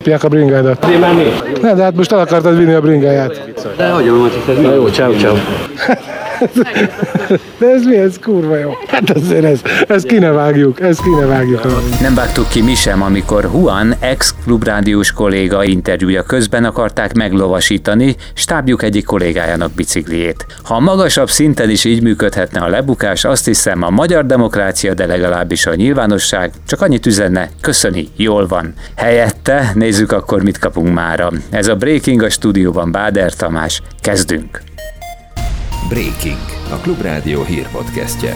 Lopják a bringádat. Ne, de hát most el akartad vinni a bringáját. De hagyom, hogy ez na jó, ciao. De ez mi, ez kurva jó. Hát azért ezt ki ne vágjuk, Nem vágtuk ki mi sem, amikor Juan ex-klubrádiós kolléga interjúja közben akarták meglovasítani stábjuk egyik kollégájának bicikliét. Ha a magasabb szinten is így működhetne a lebukás, azt hiszem a magyar demokrácia, de legalábbis a nyilvánosság csak annyit üzenne, köszöni, jól van. Helyette nézzük akkor, mit kapunk mára. Ez a Breaking, a stúdióban Báder Tamás. Kezdünk! Breaking, a Klubrádió hírpodcastje.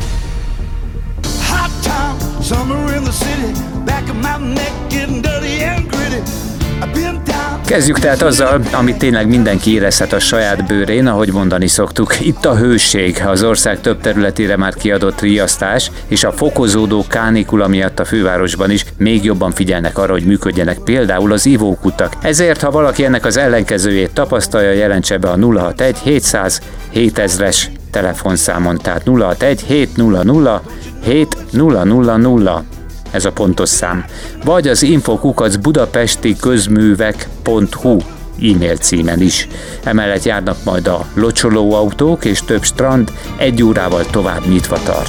Kezdjük tehát azzal, amit tényleg mindenki érezhet a saját bőrén, ahogy mondani szoktuk. Itt a hőség, az ország több területére már kiadott riasztás, és a fokozódó kánikula miatt a fővárosban is még jobban figyelnek arra, hogy működjenek például az ivókutak. Ezért, ha valaki ennek az ellenkezőjét tapasztalja, jelentse be a 061 700 7000-es telefonszámon, tehát 061 700 7000. Ez a pontos szám. Vagy az info@budapestiközművek.hu e-mail címen is. Emellett járnak majd a locsolóautók, és több strand 1 órával tovább nyitva tart.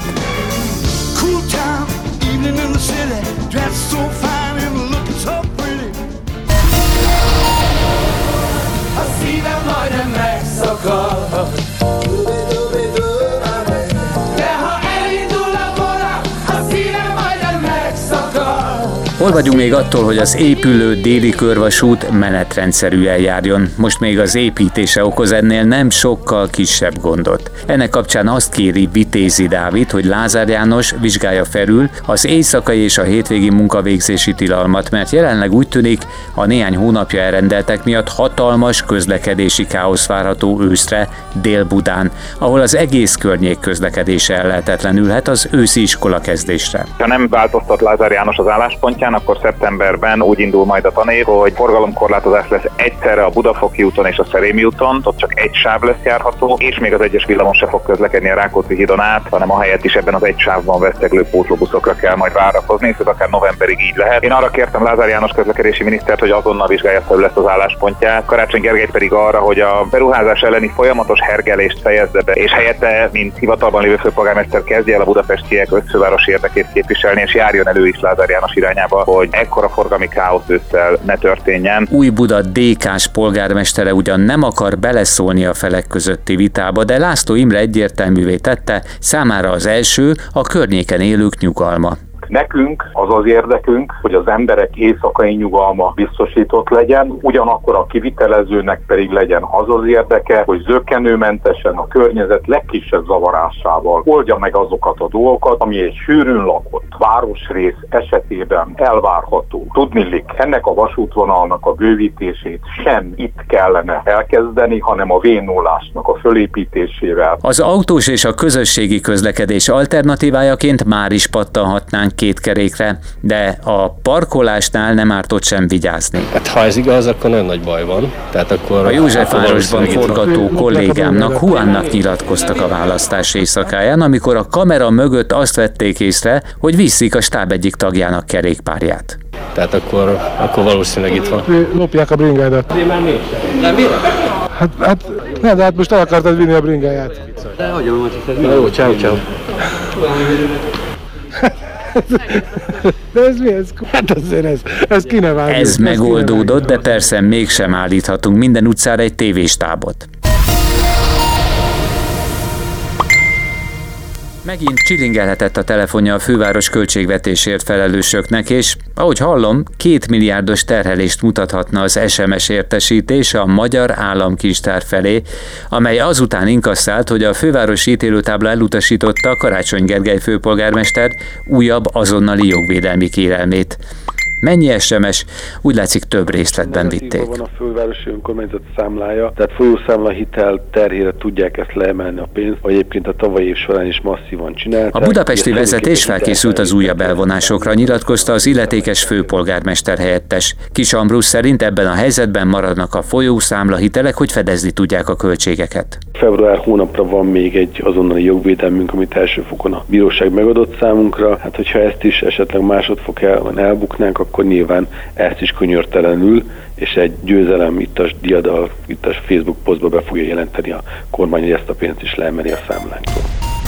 Hol vagyunk még attól, hogy az épülő déli körvasút menetrendszerűen járjon? Most még az építése okoz ennél nem sokkal kisebb gondot. Ennek kapcsán azt kéri Vitézi Dávid, hogy Lázár János vizsgálja felül az éjszakai és a hétvégi munkavégzési tilalmat, mert jelenleg úgy tűnik, a néhány hónapja elrendeltek miatt hatalmas közlekedési káosz várható őszre Dél-Budán, ahol az egész környék közlekedése ellehetetlenülhet az őszi iskola kezdésre. Ha nem változtat Lázár János az álláspontján, akkor szeptemberben úgy indul majd a tanév, hogy forgalomkorlátozás lesz egyszerre a Budafoki úton és a Szerémi úton, ott csak egy sáv lesz járható, és még az egyes villamos se fog közlekedni a Rákóczi hídon át, hanem ahelyett is ebben az egy sávban veszteglő pótlóbuszokra kell majd várakozni, és ez akár novemberig így lehet. Én arra kértem Lázár János közlekedési minisztert, hogy azonnal vizsgálja felül ezt az álláspontját, Karácsony Gergely pedig arra, hogy a beruházás elleni folyamatos hergelést fejezze be, és helyette, mint hivatalban lévő főpolgármester, kezdje el a budapestiek összfővárosi érdekét képviselni, és járjon elő is Lázár János irányába, hogy ekkora forgalmi káosz ősszel ne történjen. Újbuda DK-s polgármestere ugyan nem akar beleszólni a felek közötti vitába, de László Imre egyértelművé tette, számára az első a környéken élők nyugalma. Nekünk az érdekünk, hogy az emberek éjszakai nyugalma biztosított legyen, ugyanakkor a kivitelezőnek pedig legyen az érdeke, hogy zökkenőmentesen a környezet legkisebb zavarásával oldja meg azokat a dolgokat, ami egy sűrűn lakott városrész esetében elvárható. Tudniillik, ennek a vasútvonalnak a bővítését sem itt kellene elkezdeni, hanem a V0-ásnak a fölépítésével. Az autós és a közösségi közlekedés alternatívájaként már is pattanhatnánk két kerékre, de a parkolásnál nem árt ott sem vigyázni. Hát ha ez igaz, akkor nagyon nagy baj van. Tehát akkor a Józsefvárosban forgató kollégámnak, Juannak nyilatkoztak a választás éjszakáján, amikor a kamera mögött azt vették észre, hogy viszik a stáb egyik tagjának kerékpárját. Tehát akkor valószínűleg itt van. Lopják a bringádat. Nem bírom? Hát ne, de hát most el akartad vinni a bringáját. De hagyom, hogy ez na jó, ciao. De ez mi, ez? Hát azért ez ki ne vágjuk. Ez megoldódott, de persze mégsem állíthatunk minden utcára egy tévéstábot. Megint csilingelhetett a telefonja a főváros költségvetésért felelősöknek, és ahogy hallom, 2 milliárdos terhelést mutathatna az SMS értesítés a Magyar Államkincstár felé, amely azután inkasszált, hogy a fővárosi ítélőtábla elutasította Karácsony Gergely főpolgármester újabb azonnali jogvédelmi kérelmét. Mennyi SMS? Úgy látszik, több részletben vitték. Van a fővárosi önkormányzat számlája, tehát folyószámla hitel terhére tudják ezt leemelni a pénzt, vagy egyébként a tavalyi év során is masszívan csinálták. A budapesti vezetés felkészült az újabb elvonásokra, nyilatkozta az illetékes főpolgármester helyettes. Kis Ambrus szerint ebben a helyzetben maradnak a folyószámla hitelek, hogy fedezni tudják a költségeket. Február hónapra van még egy azonnali jogvédelmünk, amit első fokon a bíróság megadott számunkra. Hát hogyha ezt is esetleg másodfokon elbuknánk, akkor nyilván ezt is könyörtelenül és egy győzelem ittas diadal, ittas Facebook posztba be fogja jelenteni a kormány, hogy ezt a pénzt is leemeli a számlánktól.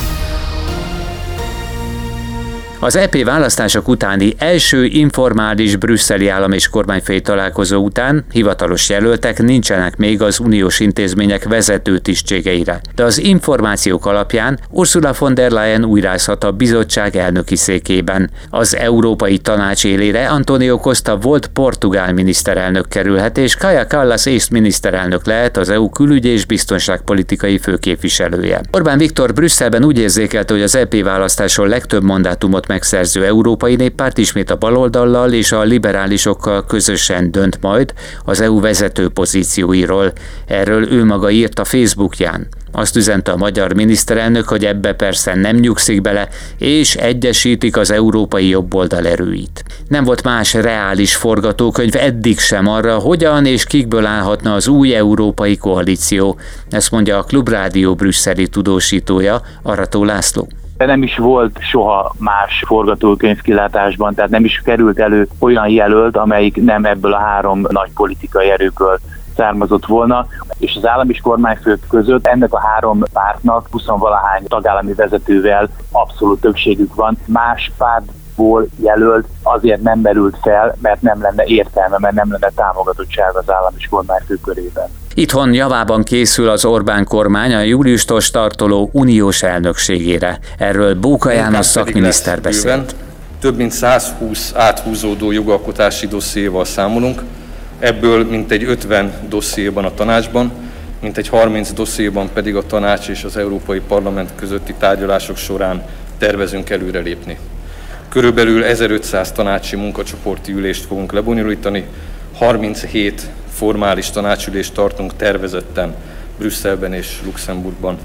Az EP választások utáni első informális brüsszeli állam és kormányfői találkozó után hivatalos jelöltek nincsenek még az uniós intézmények vezető tisztségeire, de az információk alapján Ursula von der Leyen újrázhat a bizottság elnöki székében. Az Európai Tanács élére António Costa volt portugál miniszterelnök kerülhet, és Kaja Kallas észt miniszterelnök lehet, az EU külügy- és biztonságpolitikai főképviselője. Orbán Viktor Brüsszelben úgy érzékelte, hogy az EP választáson legtöbb mandátumot megszerző Európai Néppárt ismét a baloldallal és a liberálisokkal közösen dönt majd az EU vezető pozícióiról. Erről ő maga írt a Facebookján. Azt üzente a magyar miniszterelnök, hogy ebbe persze nem nyugszik bele, és egyesítik az európai jobboldal erőit. Nem volt más reális forgatókönyv eddig sem arra, hogyan és kikből állhatna az új európai koalíció. Ezt mondja a Klubrádió brüsszeli tudósítója, Arató László. De nem is volt soha más forgatókönyv kilátásban, tehát nem is került elő olyan jelölt, amelyik nem ebből a három nagy politikai erőből származott volna, és az állam és kormányfők között ennek a három pártnak 20-valahány tagállami vezetővel abszolút többségük van. Más pártból jelölt azért nem merült fel, mert nem lenne értelme, mert nem lenne támogatottság az állam és kormányfők körében. Itthon javában készül az Orbán kormány a júliustól startoló uniós elnökségére. Erről Bóka János szakminiszter beszélt. Több mint 120 áthúzódó jogalkotási dossziéval számolunk, ebből mintegy 50 dossziéban a tanácsban, mintegy 30 dossziéban pedig a tanács és az Európai Parlament közötti tárgyalások során tervezünk előrelépni. Körülbelül 1500 tanácsi munkacsoporti ülést fogunk lebonyolítani, 37 formális tanácsülést tartunk tervezetten Brüsszelben és Luxemburgban.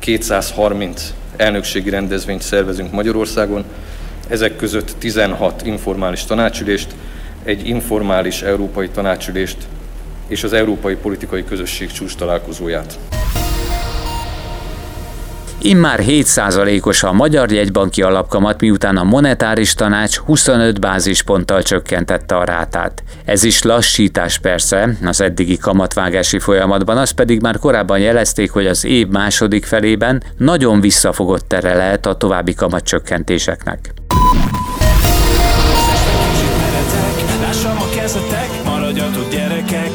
230 elnökségi rendezvényt szervezünk Magyarországon, ezek között 16 informális tanácsülést, egy informális európai tanácsülést és az Európai Politikai Közösség csúcs találkozóját. Immár 7%-os a magyar jegybanki alapkamat, miután a monetáris tanács 25 bázisponttal csökkentette a rátát. Ez is lassítás persze az eddigi kamatvágási folyamatban, azt pedig már korábban jelezték, hogy az év második felében nagyon visszafogott tere lehet a további kamatcsökkentéseknek. Lássam a kezetek, maradjatok gyerekek,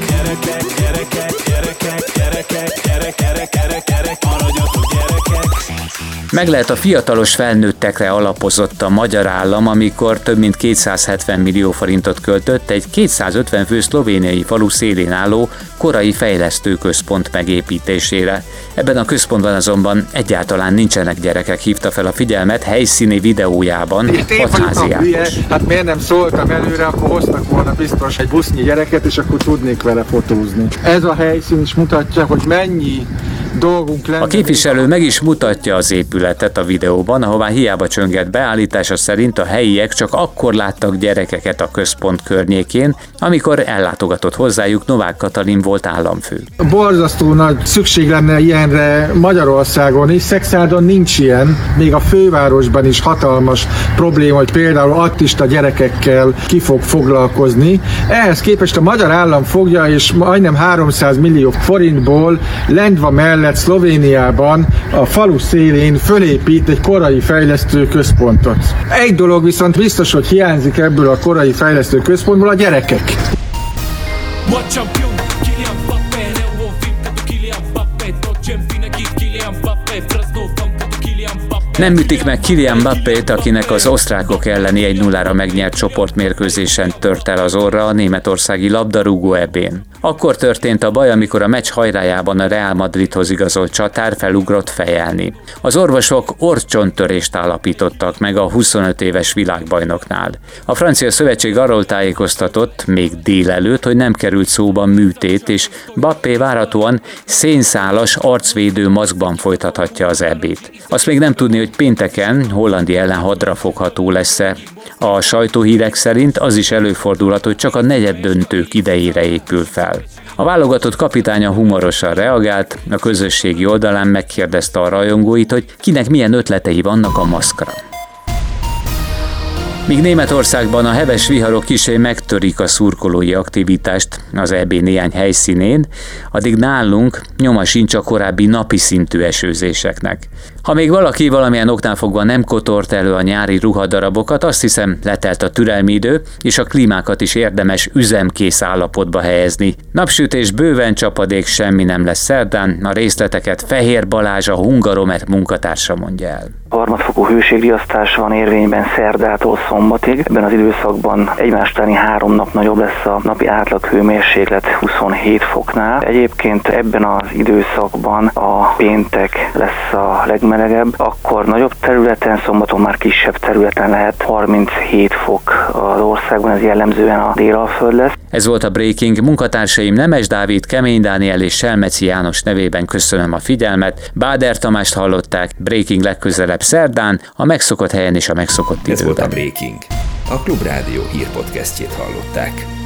maradjatok gyerekek. Meg lehet a fiatalos felnőttekre alapozott a magyar állam, amikor több mint 270 millió forintot költött egy 250 fő szlovéniai falu szélén álló korai fejlesztőközpont megépítésére. Ebben a központban azonban egyáltalán nincsenek gyerekek, hívta fel a figyelmet helyszíni videójában Hatházi Ákos. Hát miért nem szóltam előre, akkor hoztak volna biztos egy busznyi gyereket, és akkor tudnék vele fotózni. Ez a helyszín is mutatja, hogy mennyi dolgunk lenne. A képviselő meg is mutatja az épületet a videóban, ahová hiába csönget beállítása szerint a helyiek csak akkor láttak gyerekeket a központ környékén, amikor ellátogatott hozzájuk Novák Katalin volt államfő. Borzasztó nagy szükség lenne ilyenre Magyarországon is, Szexádon nincs ilyen, még a fővárosban is hatalmas probléma, hogy például autista gyerekekkel ki fog foglalkozni. Ehhez képest a magyar állam fogja, és majdnem 300 millió forintból Lendva mellett Szlovéniában a falu szélén fölépít egy korai fejlesztő központot. Egy dolog viszont biztos, hogy hiányzik ebből a korai fejlesztő központból, a gyerekek. Nem ütik meg Kylian Mbappét, akinek az osztrákok elleni 1-0-ra megnyert csoportmérkőzésen tört el az orra a németországi labdarúgó EB-n. Akkor történt a baj, amikor a meccs hajrájában a Real Madridhoz igazolt csatár felugrott fejelni. Az orvosok orrcsontörést állapítottak meg a 25 éves világbajnoknál. A francia szövetség arról tájékoztatott még délelőtt, hogy nem került szóba műtét, és Mbappé várhatóan szénszálas arcvédő maszkban folytathatja az EB-t. Azt még nem tudni, hogy pénteken Hollandia ellen hadrafogható lesz-e. A sajtóhírek szerint az is előfordulhat, hogy csak a negyeddöntők idejére épül fel. A válogatott kapitánya humorosan reagált, a közösségi oldalán megkérdezte a rajongóit, hogy kinek milyen ötletei vannak a maszkra. Míg Németországban a heves viharok kissé megtörik a szurkolói aktivitást az EB néhány helyszínén, addig nálunk nyoma sincs a korábbi napi szintű esőzéseknek. Ha még valaki valamilyen oknál fogva nem kotort elő a nyári ruhadarabokat, azt hiszem, letelt a türelmi idő, és a klímákat is érdemes üzemkész állapotba helyezni. Napsütés, bőven csapadék, semmi nem lesz szerdán, a részleteket Fehér Balázs, a Hungaromer munkatársa mondja el. Harmadfokú hőségriasztás van érvényben szerdától szombatig. Ebben az időszakban egymás utáni 3 nap nagyobb lesz a napi átlag hőmérséklet 27 foknál. Egyébként ebben az időszakban a péntek lesz a legmelegebb, akkor nagyobb területen, szombaton már kisebb területen lehet 37 fok az országban, ez jellemzően a Délalföld lesz. Ez volt a Breaking. Munkatársaim Nemes Dávid, Kemény Dániel és Selmeci János nevében köszönöm a figyelmet. Báder Tamást hallották. Breaking legközelebb szerdán, a megszokott helyen és a megszokott időben. Ez volt a Breaking. A Klubrádió hírpodcastjét hallották.